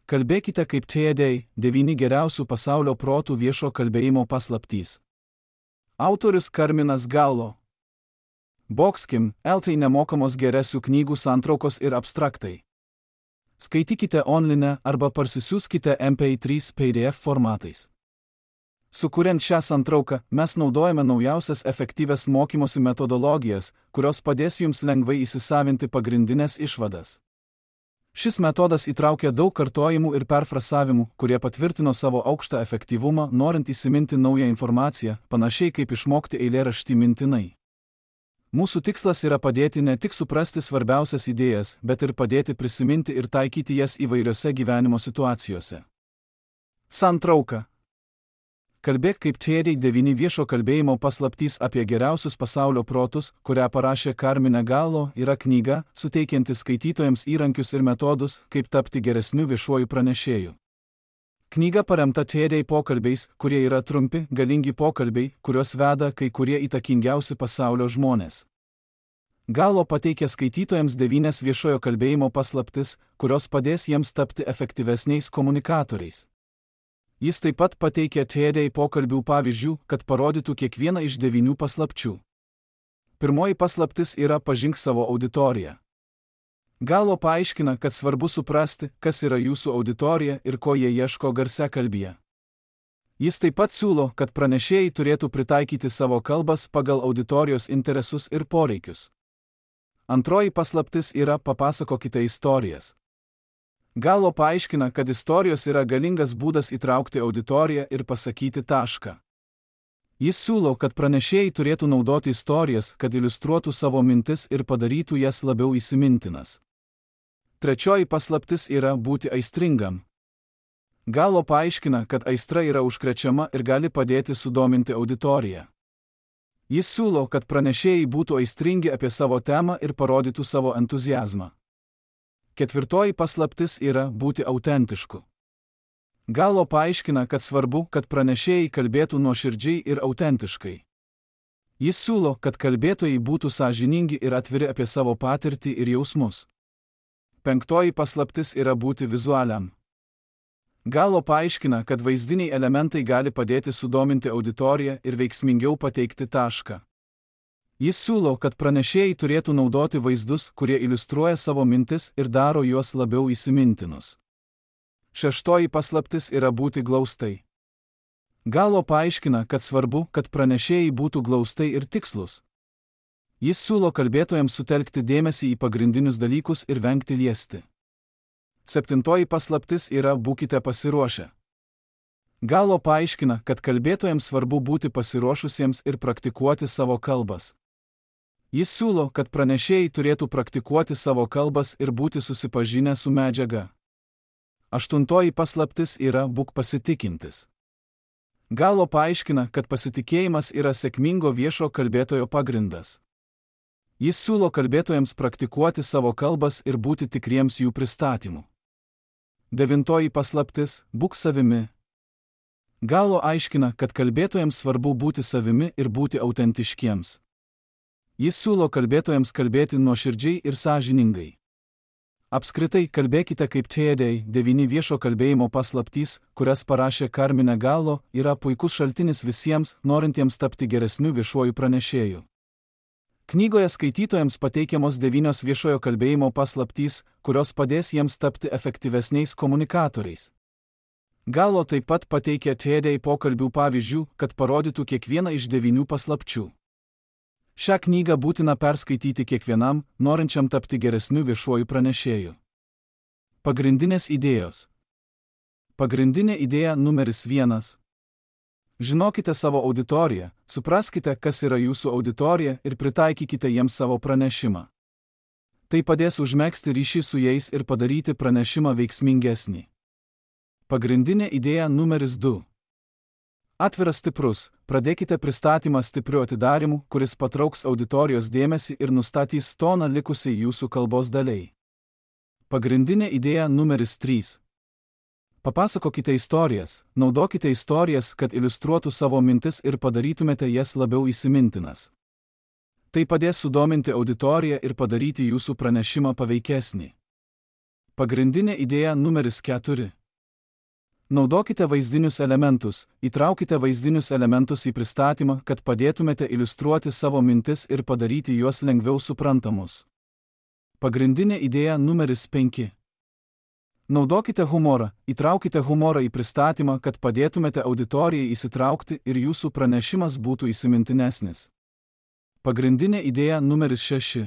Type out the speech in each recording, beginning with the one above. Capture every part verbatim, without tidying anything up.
Kalbėkite kaip tėdai, devyni geriausių pasaulio protų viešo kalbėjimo paslaptys. Autorius Carminas Gallo. Boxkim, eltai nemokamos geresių knygų santraukos ir abstraktai. Skaitykite online arba parsisiųskite M P trys P D F formatais. Sukuriant šią santrauką, mes naudojame naujausias efektyvias mokymosi metodologijas, kurios padės jums lengvai įsisavinti pagrindinės išvadas. Šis metodas įtraukia daug kartojimų ir perfrasavimų, kurie patvirtino savo aukštą efektyvumą, norint įsiminti naują informaciją, panašiai kaip išmokti eilėraštį mintinai. Mūsų tikslas yra padėti ne tik suprasti svarbiausias idėjas, bet ir padėti prisiminti ir taikyti jas įvairiose gyvenimo situacijose. Santrauka. Kalbėk kaip tėdai devyni viešo kalbėjimo paslaptys apie geriausius pasaulio protus, kurią parašė Carmine Gallo, yra knyga, suteikianti skaitytojams įrankius ir metodus, kaip tapti geresniu viešuoju pranešėju. Knyga paremta tėdai pokalbiais, kurie yra trumpi, galingi pokalbiai, kuriuos veda kai kurie įtakingiausi pasaulio žmonės. Gallo pateikia skaitytojams devynias viešojo kalbėjimo paslaptis, kurios padės jiems tapti efektyvesniais komunikatoriais. Jis taip pat pateikia tėdai pokalbių pavyzdžių, kad parodytų kiekvieną iš devynių paslapčių. Pirmoji paslaptis yra pažink savo auditoriją. Gallo paaiškina, kad svarbu suprasti, kas yra jūsų auditorija ir ko jie ieško garsiakalbyje. Jis taip pat siūlo, kad pranešėjai turėtų pritaikyti savo kalbas pagal auditorijos interesus ir poreikius. Antroji paslaptis yra papasakokite istorijas. Gallo paaiškina, kad istorijos yra galingas būdas įtraukti auditoriją ir pasakyti tašką. Jis siūlo, kad pranešėjai turėtų naudoti istorijas, kad iliustruotų savo mintis ir padarytų jas labiau įsimintinas. Trečioji paslaptis yra būti aistringam. Gallo paaiškina, kad aistra yra užkrečiama ir gali padėti sudominti auditoriją. Jis siūlo, kad pranešėjai būtų aistringi apie savo temą ir parodytų savo entuziazmą. Ketvirtoji paslaptis yra būti autentišku. Gallo paaiškina, kad svarbu, kad pranešėjai kalbėtų nuoširdžiai ir autentiškai. Jis siūlo, kad kalbėtojai būtų sąžiningi ir atviri apie savo patirtį ir jausmus. Penktoji paslaptis yra būti vizualiam. Gallo paaiškina, kad vaizdiniai elementai gali padėti sudominti auditoriją ir veiksmingiau pateikti tašką. Jis siūlo, kad pranešėjai turėtų naudoti vaizdus, kurie iliustruoja savo mintis ir daro juos labiau įsimintinus. Šeštoji paslaptis yra būti glaustai. Gallo paaiškina, kad svarbu, kad pranešėjai būtų glaustai ir tikslus. Jis siūlo kalbėtojams sutelkti dėmesį į pagrindinius dalykus ir vengti liesti. Septintoji paslaptis yra būkite pasiruošę. Gallo paaiškina, kad kalbėtojams svarbu būti pasiruošusiems ir praktikuoti savo kalbas. Jis siūlo, kad pranešėjai turėtų praktikuoti savo kalbas ir būti susipažinę su medžiaga. Aštuntoji paslaptis yra būk pasitikintis. Gallo paaiškina, kad pasitikėjimas yra sėkmingo viešo kalbėtojo pagrindas. Jis siūlo kalbėtojams praktikuoti savo kalbas ir būti tikriems jų pristatymų. Devintoji paslaptis – būk savimi. Gallo aiškina, kad kalbėtojams svarbu būti savimi ir būti autentiškiems. Jis siūlo kalbėtojams kalbėti nuoširdžiai ir sąžiningai. Apskritai, kalbėkite kaip tėdai, devyni viešo kalbėjimo paslaptys, kurias parašė Carmine Gallo, yra puikus šaltinis visiems, norintiems tapti geresniu viešuoju pranešėju. Knygoje skaitytojams pateikiamos devynios viešojo kalbėjimo paslaptys, kurios padės jiems tapti efektyvesniais komunikatoriais. Gallo taip pat pateikia tėdai pokalbių pavyzdžių, kad parodytų kiekvieną iš devynių paslapčių. Šią knygą būtina perskaityti kiekvienam, norinčiam tapti geresniu viešuoju pranešėju. Pagrindinės idėjos. Pagrindinė idėja numeris vienas. Žinokite savo auditoriją, supraskite, kas yra jūsų auditorija ir pritaikykite jiems savo pranešimą. Tai padės užmegzti ryšį su jais ir padaryti pranešimą veiksmingesnį. Pagrindinė idėja numeris du. Atviras stiprus, pradėkite pristatymą stipriu atidarymu, kuris patrauks auditorijos dėmesį ir nustatys toną likusiai jūsų kalbos daliai. Pagrindinė idėja numeris trys. Papasakokite istorijas, naudokite istorijas, kad iliustruotų savo mintis ir padarytumėte jas labiau įsimintinas. Tai padės sudominti auditoriją ir padaryti jūsų pranešimą paveikesnį. Pagrindinė idėja numeris keturi. Naudokite vaizdinius elementus, įtraukite vaizdinius elementus į pristatymą, kad padėtumėte iliustruoti savo mintis ir padaryti juos lengviau suprantamus. Pagrindinė idėja numeris penki. Naudokite humorą, įtraukite humorą į pristatymą, kad padėtumėte auditorijai įsitraukti ir jūsų pranešimas būtų įsimintinesnis. Pagrindinė idėja numeris šeši.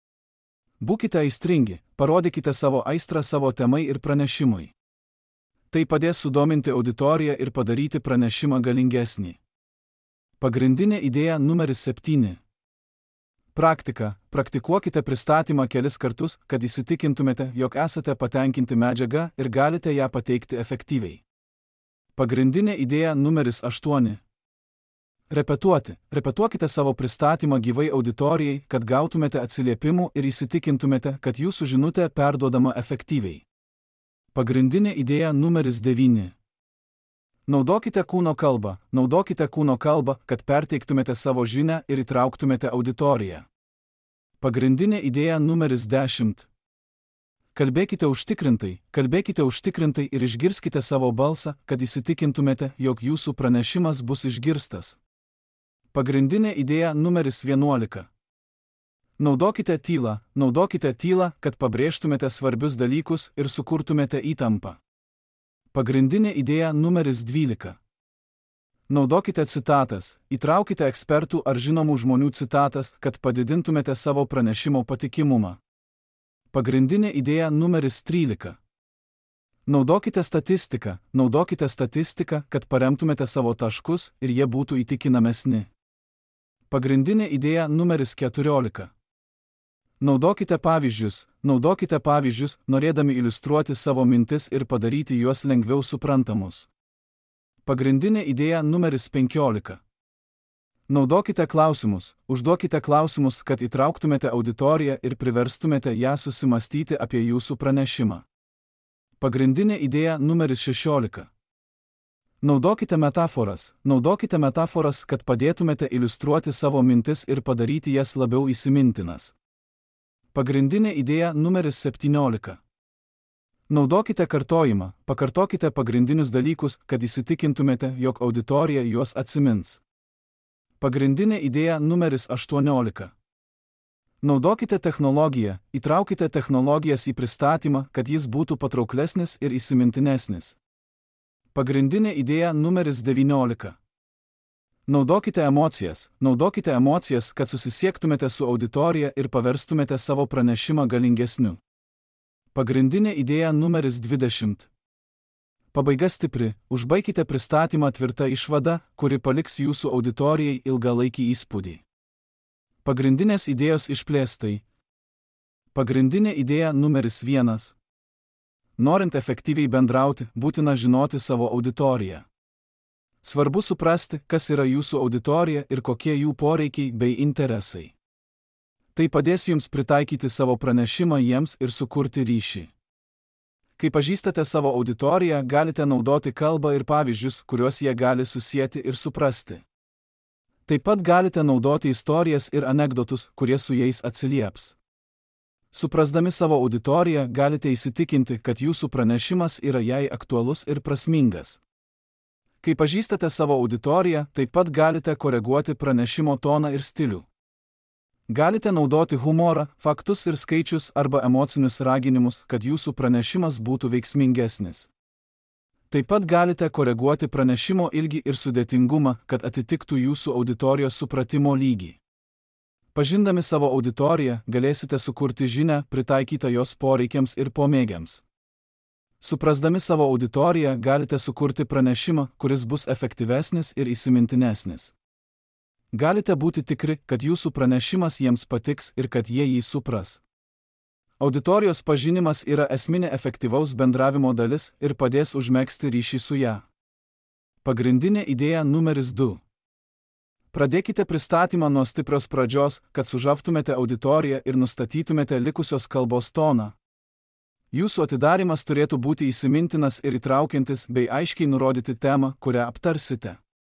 Būkite aistringi, parodykite savo aistrą savo temai ir pranešimui. Tai padės sudominti auditoriją ir padaryti pranešimą galingesnį. Pagrindinė idėja numeris septyni. Praktika. Praktikuokite pristatymą kelis kartus, kad įsitikintumėte, jog esate patenkinti medžiaga ir galite ją pateikti efektyviai. Pagrindinė idėja numeris aštuoni. Repetuoti. Repetuokite savo pristatymą gyvai auditorijai, kad gautumėte atsiliepimų ir įsitikintumėte, kad jūsų žinutė perduodama efektyviai. Pagrindinė idėja numeris devyni. Naudokite kūno kalbą, naudokite kūno kalbą, kad perteiktumėte savo žinią ir įtrauktumėte auditoriją. Pagrindinė idėja numeris dešimt. Kalbėkite užtikrintai, kalbėkite užtikrintai ir išgirskite savo balsą, kad įsitikintumėte, jog jūsų pranešimas bus išgirstas. Pagrindinė idėja numeris vienuolika. Naudokite tylą, naudokite tylą, kad pabrėžtumėte svarbius dalykus ir sukurtumėte įtampą. Pagrindinė idėja numeris dvylika. Naudokite citatas, įtraukite ekspertų ar žinomų žmonių citatas, kad padidintumėte savo pranešimo patikimumą. Pagrindinė idėja numeris trylika. Naudokite statistiką, naudokite statistiką, kad paremtumėte savo taškus ir jie būtų įtikinamesni. Pagrindinė idėja numeris keturiolika. Naudokite pavyzdžius, naudokite pavyzdžius, norėdami iliustruoti savo mintis ir padaryti juos lengviau suprantamus. Pagrindinė idėja numeris penkiolika. Naudokite klausimus, užduokite klausimus, kad įtrauktumėte auditoriją ir priverstumėte ją susimastyti apie jūsų pranešimą. Pagrindinė idėja numeris šešiolika. Naudokite metaforas, naudokite metaforas, kad padėtumėte iliustruoti savo mintis ir padaryti jas labiau įsimintinas. Pagrindinė idėja numeris septyniolika. Naudokite kartojimą, pakartokite pagrindinius dalykus, kad įsitikintumėte, jog auditorija juos atsimins. Pagrindinė idėja numeris aštuoniolika. Naudokite technologiją, įtraukite technologijas į pristatymą, kad jis būtų patrauklesnis ir įsimintinesnis. Pagrindinė idėja numeris devyniolika. Naudokite emocijas, naudokite emocijas, kad susisiektumėte su auditorija ir paverstumėte savo pranešimą galingesniu. Pagrindinė idėja numeris dvidešimt. Pabaiga stipri, užbaikite pristatymą tvirta išvada, kuri paliks jūsų auditorijai ilgalaikį įspūdį. Pagrindinės idėjos išplėstai. Pagrindinė idėja numeris vienas. Norint efektyviai bendrauti, būtina žinoti savo auditoriją. Svarbu suprasti, kas yra jūsų auditorija ir kokie jų poreikiai bei interesai. Tai padės jums pritaikyti savo pranešimą jiems ir sukurti ryšį. Kai pažįstate savo auditoriją, galite naudoti kalbą ir pavyzdžius, kuriuos jie gali susieti ir suprasti. Taip pat galite naudoti istorijas ir anekdotus, kurie su jais atsilieps. Suprasdami savo auditoriją, galite įsitikinti, kad jūsų pranešimas yra jai aktualus ir prasmingas. Kai pažįstate savo auditoriją, taip pat galite koreguoti pranešimo toną ir stilių. Galite naudoti humorą, faktus ir skaičius arba emocinius raginimus, kad jūsų pranešimas būtų veiksmingesnis. Taip pat galite koreguoti pranešimo ilgį ir sudėtingumą, kad atitiktų jūsų auditorijos supratimo lygį. Pažindami savo auditoriją, galėsite sukurti žinią, pritaikytą jos poreikiams ir pomėgiams. Suprasdami savo auditoriją, galite sukurti pranešimą, kuris bus efektyvesnis ir įsimintinesnis. Galite būti tikri, kad jūsų pranešimas jiems patiks ir kad jie jį supras. Auditorijos pažinimas yra esminė efektyvaus bendravimo dalis ir padės užmegzti ryšį su ją. Pagrindinė idėja numeris du. Pradėkite pristatymą nuo stiprios pradžios, kad sužavtumėte auditoriją ir nustatytumėte likusios kalbos toną. Jūsų atidarimas turėtų būti įsimintinas ir įtraukiantis bei aiškiai nurodyti temą, kurią aptarsite.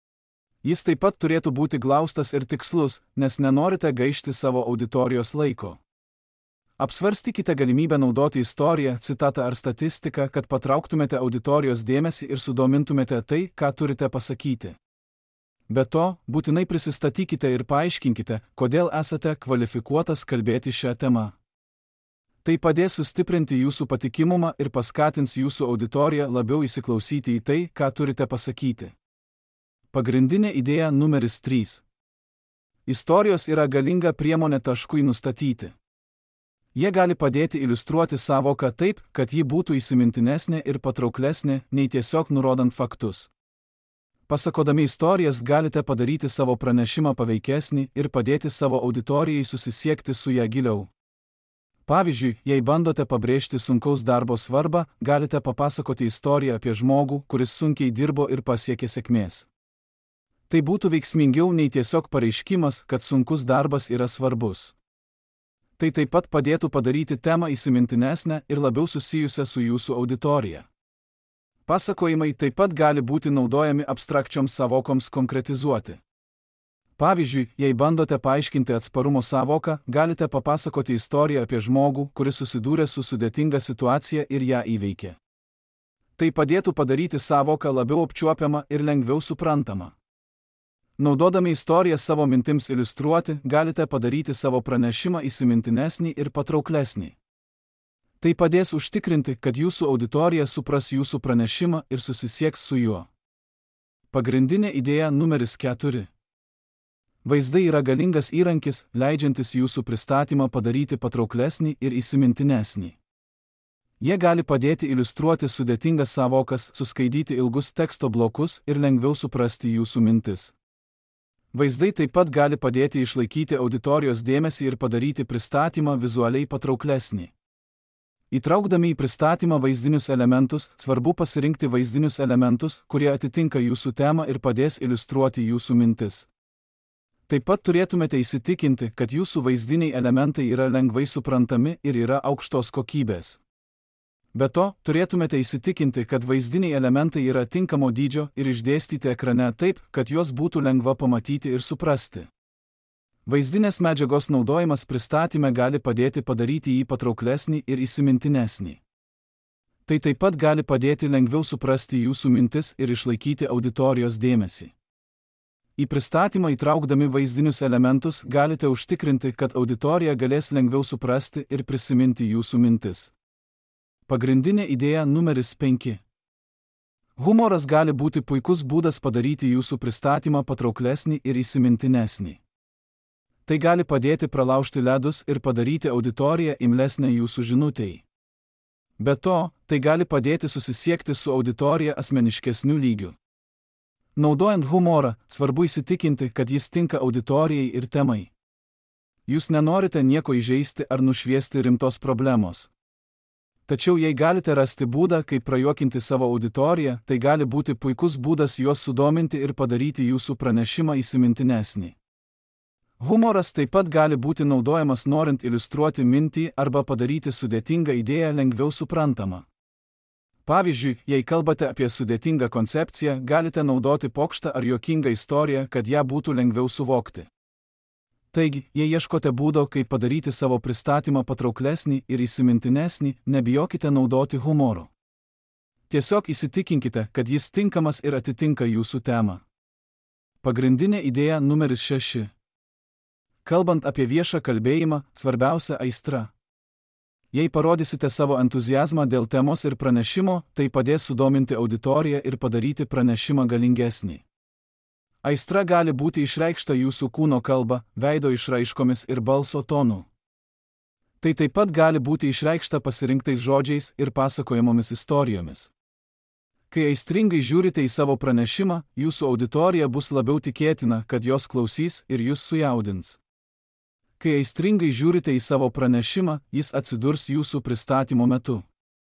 Jis taip pat turėtų būti glaustas ir tikslus, nes nenorite gaišti savo auditorijos laiko. Apsvarstykite galimybę naudoti istoriją, citatą ar statistiką, kad patrauktumėte auditorijos dėmesį ir sudomintumėte tai, ką turite pasakyti. Be to, būtinai prisistatykite ir paaiškinkite, kodėl esate kvalifikuotas kalbėti šią temą. Tai padės sustiprinti jūsų patikimumą ir paskatins jūsų auditoriją labiau įsiklausyti į tai, ką turite pasakyti. Pagrindinė idėja numeris trys. Istorijos yra galinga priemonė taškui nustatyti. Jie gali padėti iliustruoti sąvoką taip, kad ji būtų įsimintinesnė ir patrauklesnė, nei tiesiog nurodant faktus. Pasakodami istorijas galite padaryti savo pranešimą paveikesnį ir padėti savo auditorijai susisiekti su ją giliau. Pavyzdžiui, jei bandote pabrėžti sunkaus darbo svarbą, galite papasakoti istoriją apie žmogų, kuris sunkiai dirbo ir pasiekė sėkmės. Tai būtų veiksmingiau nei tiesiog pareiškimas, kad sunkus darbas yra svarbus. Tai taip pat padėtų padaryti temą įsimintinesnę ir labiau susijusią su jūsų auditorija. Pasakojimai taip pat gali būti naudojami abstrakčioms sąvokoms konkretizuoti. Pavyzdžiui, jei bandote paaiškinti atsparumo sąvoką, galite papasakoti istoriją apie žmogų, kuris susidūrė su sudėtinga situacija ir ją įveikė. Tai padėtų padaryti sąvoką labiau apčiuopiamą ir lengviau suprantamą. Naudodami istoriją savo mintims iliustruoti, galite padaryti savo pranešimą įsimintinesnį ir patrauklesnį. Tai padės užtikrinti, kad jūsų auditorija supras jūsų pranešimą ir susisieks su juo. Pagrindinė idėja numeris keturi. Vaizdai yra galingas įrankis, leidžiantis jūsų pristatymą padaryti patrauklesnį ir įsimintinesnį. Jie gali padėti iliustruoti sudėtingas sąvokas, suskaidyti ilgus teksto blokus ir lengviau suprasti jūsų mintis. Vaizdai taip pat gali padėti išlaikyti auditorijos dėmesį ir padaryti pristatymą vizualiai patrauklesnį. Įtraukdami į pristatymą vaizdinius elementus, svarbu pasirinkti vaizdinius elementus, kurie atitinka jūsų temą ir padės iliustruoti jūsų mintis. Taip pat turėtumėte įsitikinti, kad jūsų vaizdiniai elementai yra lengvai suprantami ir yra aukštos kokybės. Be to, turėtumėte įsitikinti, kad vaizdiniai elementai yra tinkamo dydžio ir išdėstyti ekrane taip, kad juos būtų lengva pamatyti ir suprasti. Vaizdinės medžiagos naudojimas pristatyme gali padėti padaryti jį patrauklesnį ir įsimintinesnį. Tai taip pat gali padėti lengviau suprasti jūsų mintis ir išlaikyti auditorijos dėmesį. Į pristatymą įtraukdami vaizdinius elementus galite užtikrinti, kad auditorija galės lengviau suprasti ir prisiminti jūsų mintis. Pagrindinė idėja numeris penki. Humoras gali būti puikus būdas padaryti jūsų pristatymą patrauklesnį ir įsimintinesnį. Tai gali padėti pralaužti ledus ir padaryti auditoriją imlesnę jūsų žinutei. Be to, tai gali padėti susisiekti su auditorija asmeniškesniu lygiu. Naudojant humorą, svarbu įsitikinti, kad jis tinka auditorijai ir temai. Jūs nenorite nieko įžeisti ar nušviesti rimtos problemos. Tačiau jei galite rasti būdą, kaip prajuokinti savo auditoriją, tai gali būti puikus būdas juos sudominti ir padaryti jūsų pranešimą įsimintinesnį. Humoras taip pat gali būti naudojamas norint iliustruoti mintį arba padaryti sudėtingą idėją lengviau suprantamą. Pavyzdžiui, jei kalbate apie sudėtingą koncepciją, galite naudoti pokštą ar juokingą istoriją, kad ją būtų lengviau suvokti. Taigi, jei ieškote būdo, kaip padaryti savo pristatymą patrauklesnį ir įsimintinesnį, nebijokite naudoti humoro. Tiesiog įsitikinkite, kad jis tinkamas ir atitinka jūsų temą. Pagrindinė idėja numeris šeši. Kalbant apie viešą kalbėjimą, svarbiausia aistra. Jei parodysite savo entuziazmą dėl temos ir pranešimo, tai padės sudominti auditoriją ir padaryti pranešimą galingesnį. Aistra gali būti išreikšta jūsų kūno kalba, veido išraiškomis ir balso tonu. Tai taip pat gali būti išreikšta pasirinktais žodžiais ir pasakojamomis istorijomis. Kai aistringai žiūrite į savo pranešimą, jūsų auditorija bus labiau tikėtina, kad jos klausys ir jūs sujaudins. Kai aistringai žiūrite į savo pranešimą, jis atsidurs jūsų pristatymo metu.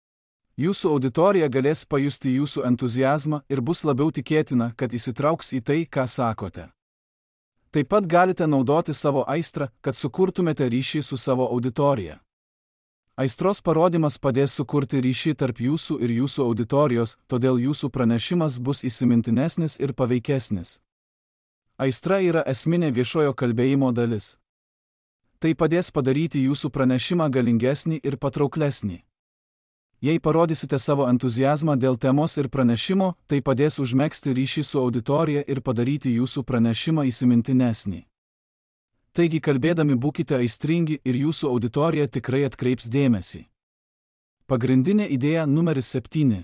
Jūsų auditorija galės pajusti jūsų entuziazmą ir bus labiau tikėtina, kad įsitrauks į tai, ką sakote. Taip pat galite naudoti savo aistrą, kad sukurtumėte ryšį su savo auditorija. Aistros parodymas padės sukurti ryšį tarp jūsų ir jūsų auditorijos, todėl jūsų pranešimas bus įsimintinesnis ir paveikesnis. Aistra yra esminė viešojo kalbėjimo dalis. Tai padės padaryti jūsų pranešimą galingesnį ir patrauklesnį. Jei parodysite savo entuziazmą dėl temos ir pranešimo, tai padės užmegzti ryšį su auditorija ir padaryti jūsų pranešimą įsimintinesnį. Taigi kalbėdami būkite aistringi ir jūsų auditorija tikrai atkreips dėmesį. Pagrindinė idėja numeris septyni.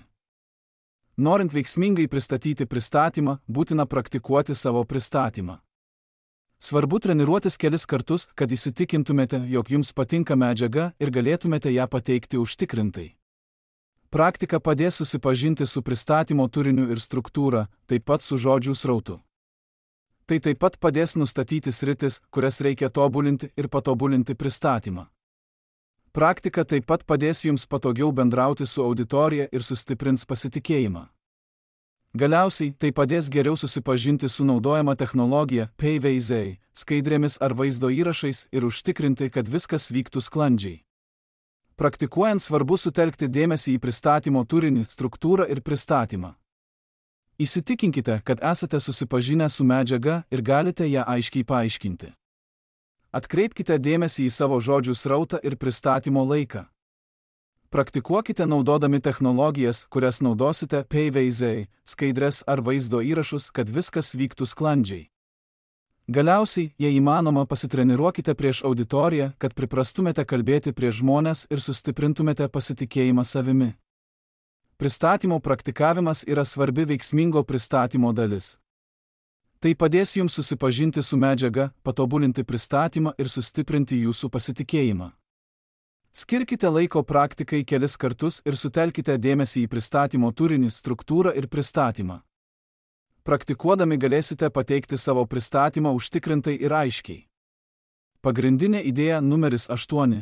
Norint veiksmingai pristatyti pristatymą, būtina praktikuoti savo pristatymą. Svarbu treniruotis kelis kartus, kad įsitikintumėte, jog jums patinka medžiaga ir galėtumėte ją pateikti užtikrintai. Praktika padės susipažinti su pristatymo turiniu ir struktūra, taip pat su žodžių srautu. Tai taip pat padės nustatyti sritis, kurias reikia tobulinti ir patobulinti pristatymą. Praktika taip pat padės jums patogiau bendrauti su auditorija ir sustiprins pasitikėjimą. Galiausiai, tai padės geriau susipažinti su naudojama technologija, paveizdai, skaidrėmis ar vaizdo įrašais ir užtikrinti, kad viskas vyktų sklandžiai. Praktikuojant svarbu sutelkti dėmesį į pristatymo turinį, struktūrą ir pristatymą. Įsitikinkite, kad esate susipažinę su medžiaga ir galite ją aiškiai paaiškinti. Atkreipkite dėmesį į savo žodžių srautą ir pristatymo laiką. Praktikuokite naudodami technologijas, kurias naudosite, paveizdai, skaidres ar vaizdo įrašus, kad viskas vyktų sklandžiai. Galiausiai, jei įmanoma, pasitreniruokite prieš auditoriją, kad priprastumėte kalbėti prieš žmones ir sustiprintumėte pasitikėjimą savimi. Pristatymo praktikavimas yra svarbi veiksmingo pristatymo dalis. Tai padės jums susipažinti su medžiaga, patobulinti pristatymą ir sustiprinti jūsų pasitikėjimą. Skirkite laiko praktikai kelis kartus ir sutelkite dėmesį į pristatymo turinį, struktūrą ir pristatymą. Praktikuodami galėsite pateikti savo pristatymą užtikrintai ir aiškiai. Pagrindinė idėja numeris aštuoni.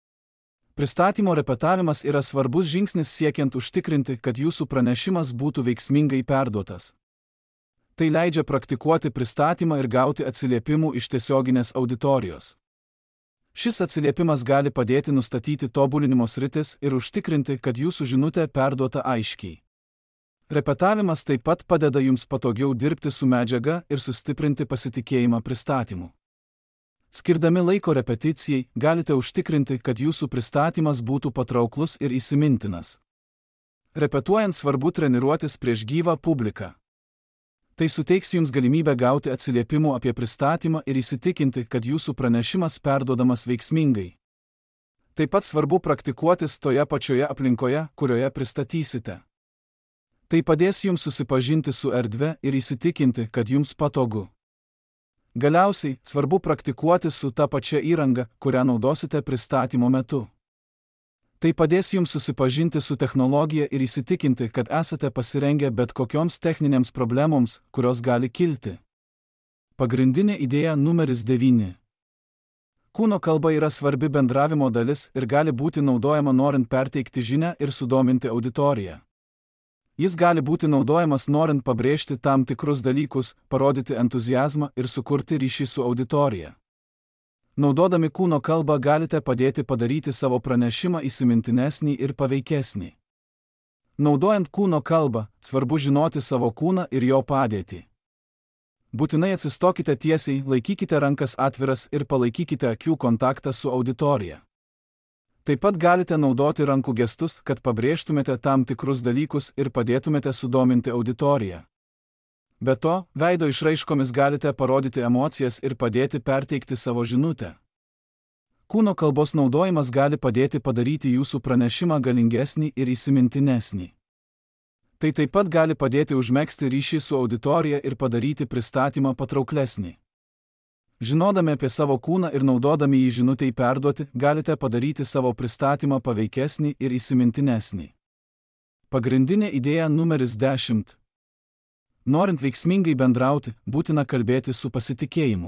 Pristatymo repetavimas yra svarbus žingsnis siekiant užtikrinti, kad jūsų pranešimas būtų veiksmingai perduotas. Tai leidžia praktikuoti pristatymą ir gauti atsiliepimų iš tiesioginės auditorijos. Šis atsiliepimas gali padėti nustatyti tobulinimo sritis ir užtikrinti, kad jūsų žinutė perduota aiškiai. Repetavimas taip pat padeda jums patogiau dirbti su medžiaga ir sustiprinti pasitikėjimą pristatymu. Skirdami laiko repeticijai, galite užtikrinti, kad jūsų pristatymas būtų patrauklus ir įsimintinas. Repetuojant svarbu treniruotis prieš gyvą publiką. Tai suteiks jums galimybę gauti atsiliepimų apie pristatymą ir įsitikinti, kad jūsų pranešimas perduodamas veiksmingai. Taip pat svarbu praktikuotis toje pačioje aplinkoje, kurioje pristatysite. Tai padės jums susipažinti su erdve ir įsitikinti, kad jums patogu. Galiausiai, svarbu praktikuoti su ta pačia įranga, kurią naudosite pristatymo metu. Tai padės jums susipažinti su technologija ir įsitikinti, kad esate pasirengę bet kokioms techninėms problemoms, kurios gali kilti. Pagrindinė idėja numeris devyni. Kūno kalba yra svarbi bendravimo dalis ir gali būti naudojama norint perteikti žinią ir sudominti auditoriją. Jis gali būti naudojamas norint pabrėžti tam tikrus dalykus, parodyti entuziazmą ir sukurti ryšį su auditorija. Naudodami kūno kalbą galite padėti padaryti savo pranešimą įsimintinesnį ir paveikesnį. Naudojant kūno kalbą, svarbu žinoti savo kūną ir jo padėtį. Būtinai atsistokite tiesiai, laikykite rankas atviras ir palaikykite akių kontaktą su auditorija. Taip pat galite naudoti rankų gestus, kad pabrėžtumėte tam tikrus dalykus ir padėtumėte sudominti auditoriją. Be to, veido išraiškomis galite parodyti emocijas ir padėti perteikti savo žinutę. Kūno kalbos naudojimas gali padėti padaryti jūsų pranešimą galingesnį ir įsimintinesnį. Tai taip pat gali padėti užmegzti ryšį su auditorija ir padaryti pristatymą patrauklesnį. Žinodami apie savo kūną ir naudodami jį žinutei perduoti, galite padaryti savo pristatymą paveikesnį ir įsimintinesnį. Pagrindinė idėja numeris dešimt. Norint veiksmingai bendrauti, būtina kalbėti su pasitikėjimu.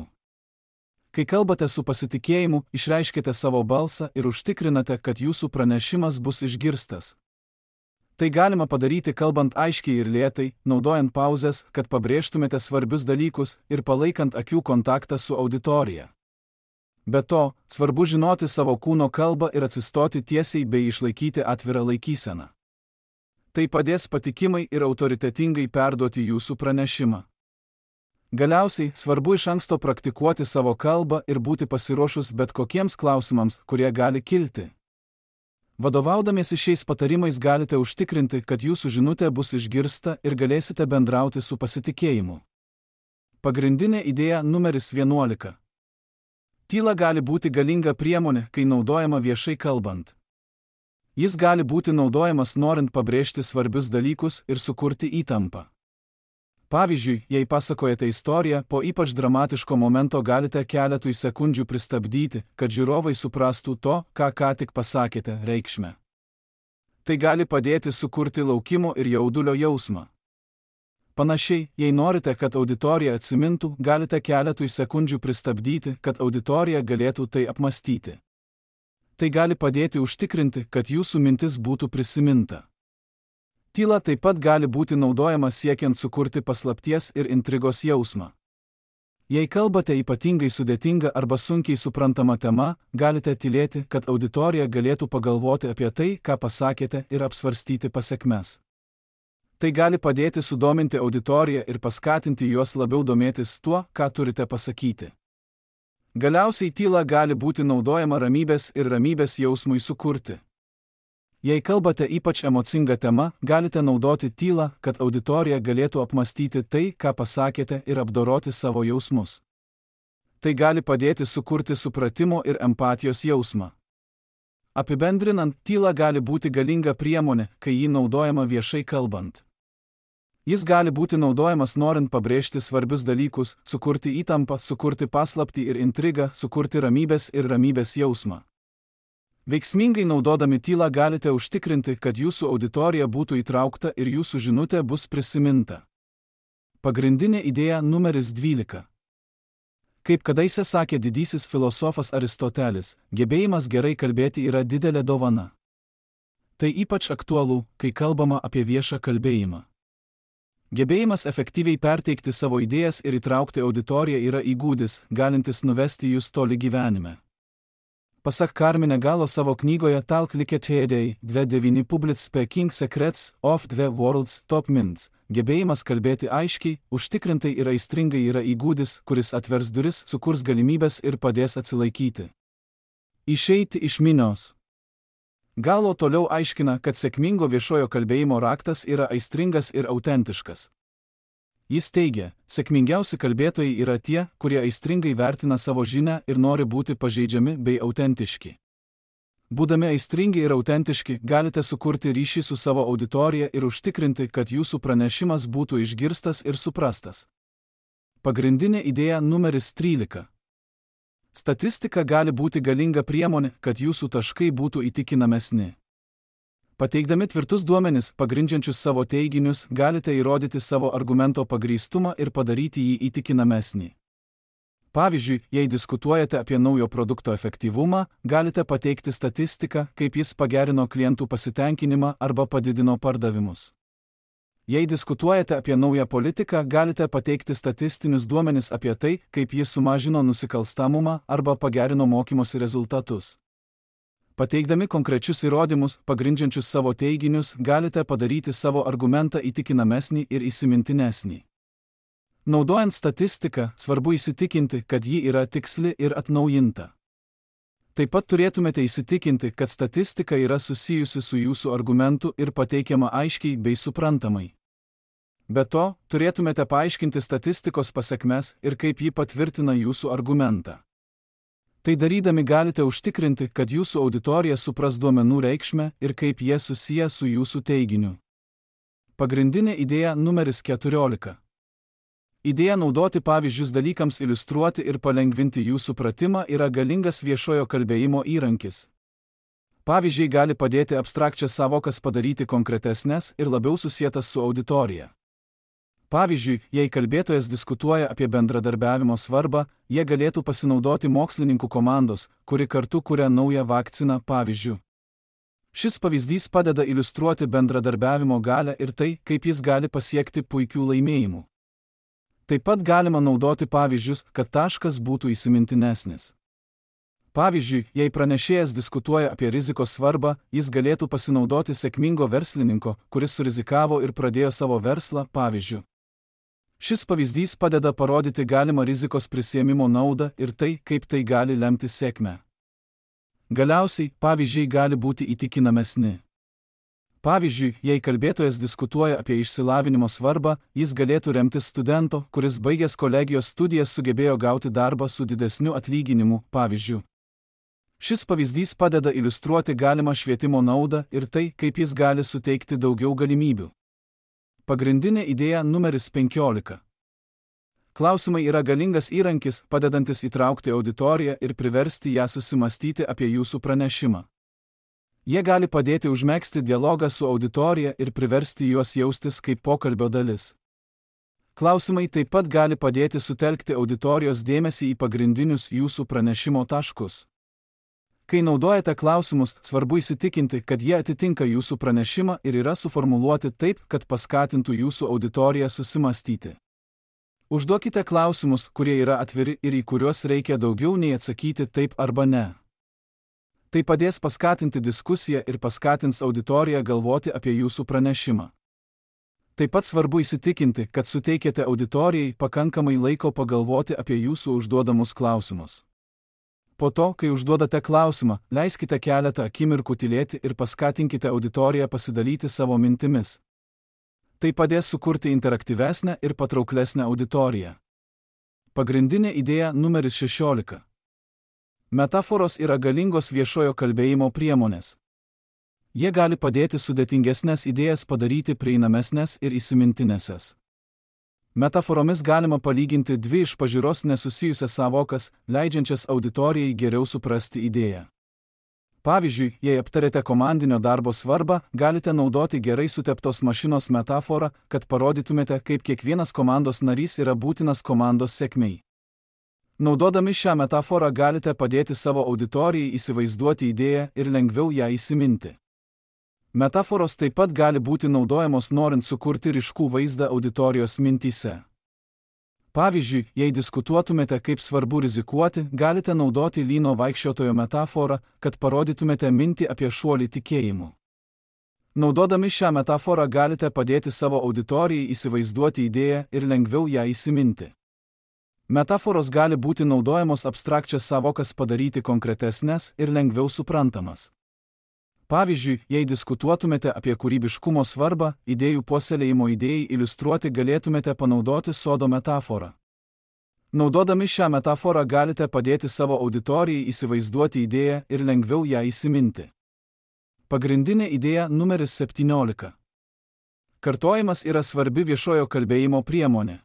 Kai kalbate su pasitikėjimu, išreiškite savo balsą ir užtikrinate, kad jūsų pranešimas bus išgirstas. Tai galima padaryti kalbant aiškiai ir lėtai, naudojant pauzes, kad pabrėžtumėte svarbius dalykus ir palaikant akių kontaktą su auditorija. Be to, svarbu žinoti savo kūno kalbą ir atsistoti tiesiai bei išlaikyti atvirą laikyseną. Tai padės patikimai ir autoritetingai perduoti jūsų pranešimą. Galiausiai svarbu iš anksto praktikuoti savo kalbą ir būti pasiruošus bet kokiems klausimams, kurie gali kilti. Vadovaudamiesi šiais patarimais galite užtikrinti, kad jūsų žinutė bus išgirsta ir galėsite bendrauti su pasitikėjimu. Pagrindinė idėja numeris vienuolika. Tyla gali būti galinga priemonė, kai naudojama viešai kalbant. Jis gali būti naudojamas norint pabrėžti svarbius dalykus ir sukurti įtampą. Pavyzdžiui, jei pasakojate istoriją, po ypač dramatiško momento galite keletui sekundžių pristabdyti, kad žiūrovai suprastų to, ką ką tik pasakėte, reikšmę. Tai gali padėti sukurti laukimo ir jaudulio jausmą. Panašiai, jei norite, kad auditorija atsimintų, galite keletui sekundžių pristabdyti, kad auditorija galėtų tai apmąstyti. Tai gali padėti užtikrinti, kad jūsų mintis būtų prisiminta. Tyla taip pat gali būti naudojama siekiant sukurti paslapties ir intrigos jausmą. Jei kalbate ypatingai sudėtingą arba sunkiai suprantamą temą, galite tylėti, kad auditorija galėtų pagalvoti apie tai, ką pasakėte, ir apsvarstyti pasekmes. Tai gali padėti sudominti auditoriją ir paskatinti juos labiau domėtis tuo, ką turite pasakyti. Galiausiai tyla gali būti naudojama ramybės ir ramybės jausmui sukurti. Jei kalbate ypač emocingą temą, galite naudoti tylą, kad auditorija galėtų apmąstyti tai, ką pasakėte, ir apdoroti savo jausmus. Tai gali padėti sukurti supratimo ir empatijos jausmą. Apibendrinant, tyla gali būti galinga priemonė, kai ji naudojama viešai kalbant. Jis gali būti naudojamas norint pabrėžti svarbius dalykus, sukurti įtampą, sukurti paslaptį ir intrigą, sukurti ramybės ir ramybės jausmą. Veiksmingai naudodami tylą galite užtikrinti, kad jūsų auditorija būtų įtraukta ir jūsų žinutė bus prisiminta. Pagrindinė idėja numeris dvylika. Kaip kadaise sakė didysis filosofas Aristotelis, gebėjimas gerai kalbėti yra didelė dovana. Tai ypač aktualu, kai kalbama apie viešą kalbėjimą. Gebėjimas efektyviai perteikti savo idėjas ir įtraukti auditoriją yra įgūdis, galintis nuvesti jūs toli gyvenime. Pasak Carmine Gallo savo knygoje Talk Like a Teddy, dve devyni Public Speaking Secrets of the World's Top Minds, gebėjimas kalbėti aiškiai, užtikrintai ir aistringai yra įgūdis, kuris atvers duris, sukurs galimybės ir padės atsilaikyti. Išeiti iš minios. Gallo toliau aiškina, kad sėkmingo viešojo kalbėjimo raktas yra aistringas ir autentiškas. Jis teigia, sėkmingiausi kalbėtojai yra tie, kurie aistringai vertina savo žinią ir nori būti pažeidžiami bei autentiški. Būdami aistringi ir autentiški, galite sukurti ryšį su savo auditorija ir užtikrinti, kad jūsų pranešimas būtų išgirstas ir suprastas. Pagrindinė idėja numeris trylika. Statistika gali būti galinga priemonė, kad jūsų taškai būtų įtikinamesni. Pateikdami tvirtus duomenis, pagrindžiančius savo teiginius, galite įrodyti savo argumento pagrįstumą ir padaryti jį įtikinamesnį. Pavyzdžiui, jei diskutuojate apie naujo produkto efektyvumą, galite pateikti statistiką, kaip jis pagerino klientų pasitenkinimą arba padidino pardavimus. Jei diskutuojate apie naują politiką, galite pateikti statistinius duomenis apie tai, kaip jis sumažino nusikalstamumą arba pagerino mokymosi rezultatus. Pateikdami konkrečius įrodymus, pagrindžiančius savo teiginius, galite padaryti savo argumentą įtikinamesnį ir įsimintinesnį. Naudojant statistiką, svarbu įsitikinti, kad ji yra tiksli ir atnaujinta. Taip pat turėtumėte įsitikinti, kad statistika yra susijusi su jūsų argumentu ir pateikiama aiškiai bei suprantamai. Be to, turėtumėte paaiškinti statistikos pasekmes ir kaip ji patvirtina jūsų argumentą. Tai darydami galite užtikrinti, kad jūsų auditorija supras duomenų reikšmę ir kaip jie susiję su jūsų teiginiu. Pagrindinė idėja numeris keturiolika. Idėja naudoti pavyzdžius dalykams iliustruoti ir palengvinti jų supratimą yra galingas viešojo kalbėjimo įrankis. Pavyzdžiai gali padėti abstrakčias savokas padaryti konkretesnes ir labiau susietas su auditorija. Pavyzdžiui, jei kalbėtojas diskutuoja apie bendradarbiavimo svarbą, jie galėtų pasinaudoti mokslininkų komandos, kuri kartu kuria naują vakciną pavyzdžių. Šis pavyzdys padeda iliustruoti bendradarbiavimo galią ir tai, kaip jis gali pasiekti puikių laimėjimų. Taip pat galima naudoti pavyzdžius, kad taškas būtų įsimintinesnis. Pavyzdžiui, jei pranešėjas diskutuoja apie rizikos svarbą, jis galėtų pasinaudoti sėkmingo verslininko, kuris surizikavo ir pradėjo savo verslą, pavyzdžiu. Šis pavyzdys padeda parodyti galimą rizikos prisiėmimo naudą ir tai, kaip tai gali lemti sėkmę. Galiausiai, pavyzdžiai gali būti įtikinamesni. Pavyzdžiui, jei kalbėtojas diskutuoja apie išsilavinimo svarbą, jis galėtų remtis studento, kuris baigęs kolegijos studijas sugebėjo gauti darbą su didesniu atlyginimu, pavyzdžiu. Šis pavyzdys padeda iliustruoti galimą švietimo naudą ir tai, kaip jis gali suteikti daugiau galimybių. Pagrindinė idėja numeris penkiolika. Klausimai yra galingas įrankis, padedantis įtraukti auditoriją ir priversti ją susimastyti apie jūsų pranešimą. Jie gali padėti užmegzti dialogą su auditorija ir priversti juos jaustis kaip pokalbio dalis. Klausimai taip pat gali padėti sutelkti auditorijos dėmesį į pagrindinius jūsų pranešimo taškus. Kai naudojate klausimus, svarbu įsitikinti, kad jie atitinka jūsų pranešimą ir yra suformuluoti taip, kad paskatintų jūsų auditoriją susimastyti. Užduokite klausimus, kurie yra atviri ir į kuriuos reikia daugiau nei atsakyti taip arba ne. Tai padės paskatinti diskusiją ir paskatins auditoriją galvoti apie jūsų pranešimą. Taip pat svarbu įsitikinti, kad suteikėte auditorijai pakankamai laiko pagalvoti apie jūsų užduodamus klausimus. Po to, kai užduodate klausimą, leiskite keletą akimirkų tylėti ir paskatinkite auditoriją pasidalyti savo mintimis. Tai padės sukurti interaktyvesnę ir patrauklesnę auditoriją. Pagrindinė idėja numeris šešiolika. Metaforos yra galingos viešojo kalbėjimo priemonės. Jie gali padėti sudėtingesnės idėjas padaryti prieinamesnės ir įsimintinesės. Metaforomis galima palyginti dvi iš pažiūros nesusijusias savokas, leidžiančias auditorijai geriau suprasti idėją. Pavyzdžiui, jei aptarėte komandinio darbo svarbą, galite naudoti gerai suteptos mašinos metaforą, kad parodytumėte, kaip kiekvienas komandos narys yra būtinas komandos sėkmei. Naudodami šią metaforą galite padėti savo auditorijai įsivaizduoti idėją ir lengviau ją įsiminti. Metaforos taip pat gali būti naudojamos norint sukurti ryškų vaizdą auditorijos mintyse. Pavyzdžiui, jei diskutuotumėte, kaip svarbu rizikuoti, galite naudoti lyno vaikščiotojo metaforą, kad parodytumėte mintį apie šuolį tikėjimu. Naudodami šią metaforą galite padėti savo auditorijai įsivaizduoti idėją ir lengviau ją įsiminti. Metaforos gali būti naudojamos abstrakčias savokas padaryti konkretesnes ir lengviau suprantamas. Pavyzdžiui, jei diskutuotumėte apie kūrybiškumo svarbą, idėjų puoselėjimo idėjai iliustruoti galėtumėte panaudoti sodo metaforą. Naudodami šią metaforą galite padėti savo auditorijai įsivaizduoti idėją ir lengviau ją įsiminti. Pagrindinė idėja numeris septyniolika. Kartojimas yra svarbi viešojo kalbėjimo priemonė.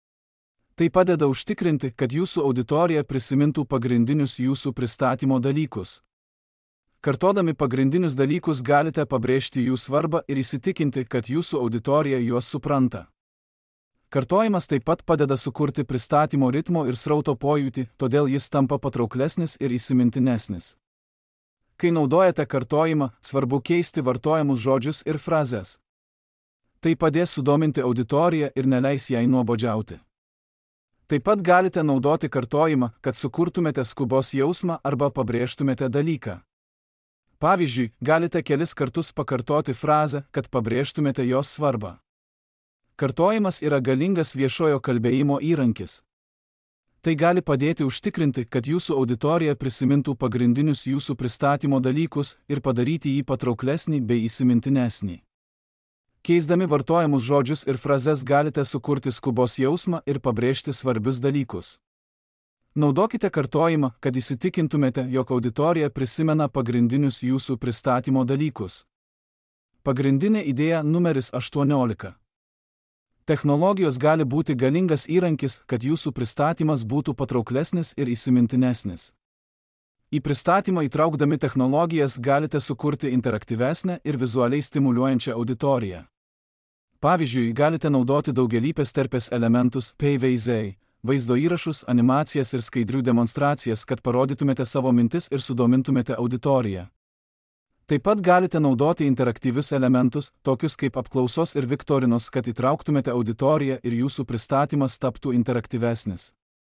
Tai padeda užtikrinti, kad jūsų auditorija prisimintų pagrindinius jūsų pristatymo dalykus. Kartodami pagrindinius dalykus galite pabrėžti jų svarbą ir įsitikinti, kad jūsų auditorija juos supranta. Kartojimas taip pat padeda sukurti pristatymo ritmo ir srauto pojūtį, todėl jis tampa patrauklesnis ir įsimintinesnis. Kai naudojate kartojimą, svarbu keisti vartojamus žodžius ir frazes. Tai padės sudominti auditoriją ir neleis jai nuobodžiauti. Taip pat galite naudoti kartojimą, kad sukurtumėte skubos jausmą arba pabrėžtumėte dalyką. Pavyzdžiui, galite kelis kartus pakartoti frazę, kad pabrėžtumėte jos svarbą. Kartojimas yra galingas viešojo kalbėjimo įrankis. Tai gali padėti užtikrinti, kad jūsų auditorija prisimintų pagrindinius jūsų pristatymo dalykus ir padaryti jį patrauklesnį bei įsimintinesnį. Keisdami vartojamus žodžius ir frazes galite sukurti skubos jausmą ir pabrėžti svarbius dalykus. Naudokite kartojimą, kad įsitikintumėte, jog auditorija prisimena pagrindinius jūsų pristatymo dalykus. Pagrindinė idėja numeris aštuoniolika. Technologijos gali būti galingas įrankis, kad jūsų pristatymas būtų patrauklesnis ir įsimintinesnis. Į pristatymą įtraukdami technologijas galite sukurti interaktyvesnę ir vizualiai stimuliuojančią auditoriją. Pavyzdžiui, galite naudoti daugialypės terpės elementus, paveizdai, vaizdo įrašus, animacijas ir skaidrių demonstracijas, kad parodytumėte savo mintis ir sudomintumėte auditoriją. Taip pat galite naudoti interaktyvius elementus, tokius kaip apklausos ir viktorinos, kad įtrauktumėte auditoriją ir jūsų pristatymas taptų interaktyvesnis.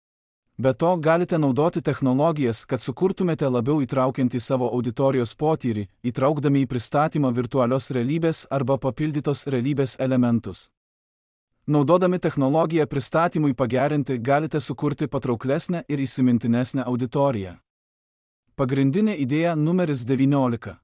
Be to, galite naudoti technologijas, kad sukurtumėte labiau įtraukiantį savo auditorijos potyrį, įtraukdami į pristatymą virtualios realybės arba papildytos realybės elementus. Naudodami technologiją pristatymui pagerinti galite sukurti patrauklesnę ir įsimintinesnę auditoriją. Pagrindinė idėja numeris devyniolika.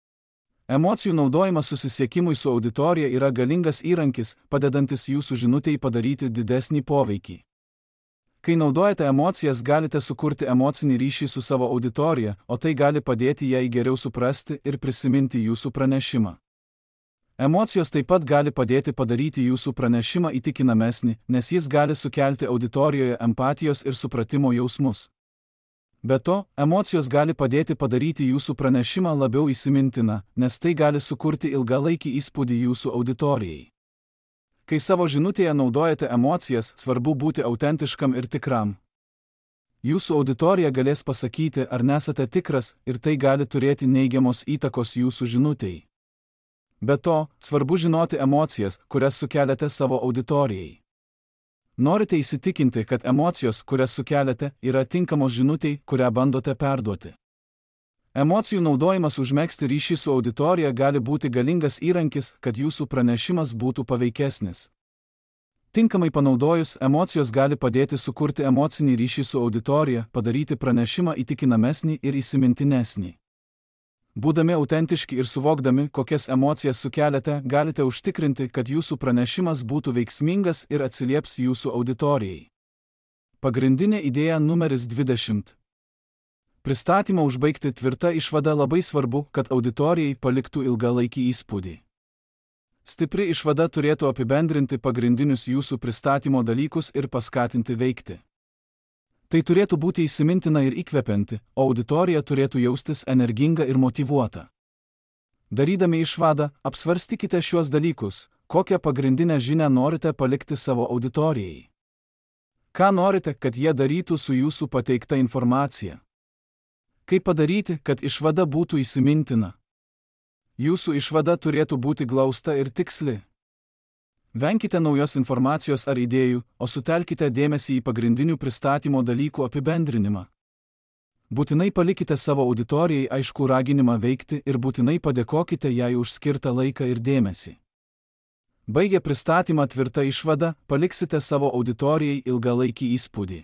Emocijų naudojimas susisiekimui su auditorija yra galingas įrankis, padedantis jūsų žinutei padaryti didesnį poveikį. Kai naudojate emocijas, galite sukurti emocinį ryšį su savo auditorija, o tai gali padėti jai geriau suprasti ir prisiminti jūsų pranešimą. Emocijos taip pat gali padėti padaryti jūsų pranešimą įtikinamesnį, nes jis gali sukelti auditorijoje empatijos ir supratimo jausmus. Be to, emocijos gali padėti padaryti jūsų pranešimą labiau įsimintiną, nes tai gali sukurti ilgalaikį įspūdį jūsų auditorijai. Kai savo žinutėje naudojate emocijas, svarbu būti autentiškam ir tikram. Jūsų auditorija galės pasakyti, ar nesate tikras, ir tai gali turėti neigiamos įtakos jūsų žinutei. Be to, svarbu žinoti emocijas, kurias sukeliate savo auditorijai. Norite įsitikinti, kad emocijos, kurias sukeliate, yra tinkamos žinutei, kurią bandote perduoti. Emocijų naudojimas užmegzti ryšį su auditorija gali būti galingas įrankis, kad jūsų pranešimas būtų paveikesnis. Tinkamai panaudojus, emocijos gali padėti sukurti emocinį ryšį su auditorija, padaryti pranešimą įtikinamesnį ir įsimintinesnį. Būdami autentiški ir suvokdami, kokias emocijas sukeliate, galite užtikrinti, kad jūsų pranešimas būtų veiksmingas ir atsilieps jūsų auditorijai. Pagrindinė idėja numeris dvidešimt. Pristatymą užbaigti tvirta išvada. Labai svarbu, kad auditorijai paliktų ilgalaikį įspūdį. Stipri išvada turėtų apibendrinti pagrindinius jūsų pristatymo dalykus ir paskatinti veikti. Tai turėtų būti įsimintina ir įkvepianti, o auditorija turėtų jaustis energinga ir motyvuota. Darydami išvadą, apsvarstykite šiuos dalykus, kokią pagrindinę žinią norite palikti savo auditorijai. Ką norite, kad jie darytų su jūsų pateikta informacija? Kaip padaryti, kad išvada būtų įsimintina? Jūsų išvada turėtų būti glausta ir tiksli. Venkite naujos informacijos ar idėjų, o sutelkite dėmesį į pagrindinių pristatymo dalykų apibendrinimą. Būtinai palikite savo auditorijai aiškų raginimą veikti ir būtinai padėkokite jai už skirtą laiką ir dėmesį. Baigę pristatymą tvirta išvada, paliksite savo auditorijai ilgalaikį įspūdį.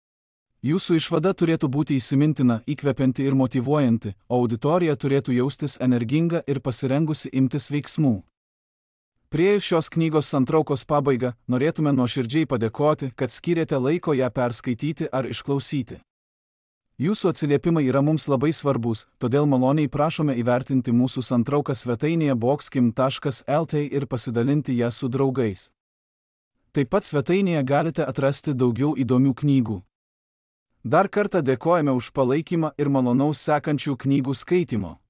Jūsų išvada turėtų būti įsimintina, įkvepianti ir motyvuojanti, o auditorija turėtų jaustis energinga ir pasirengusi imtis veiksmų. Priėjus šios knygos santraukos pabaigą, norėtume nuoširdžiai padėkoti, kad skyrėte laiko ją perskaityti ar išklausyti. Jūsų atsiliepimai yra mums labai svarbus, todėl maloniai prašome įvertinti mūsų santrauką svetainėje boxkim taškas lt ir pasidalinti ją su draugais. Taip pat svetainėje galite atrasti daugiau įdomių knygų. Dar kartą dėkojame už palaikymą ir malonaus sekančių knygų skaitymo.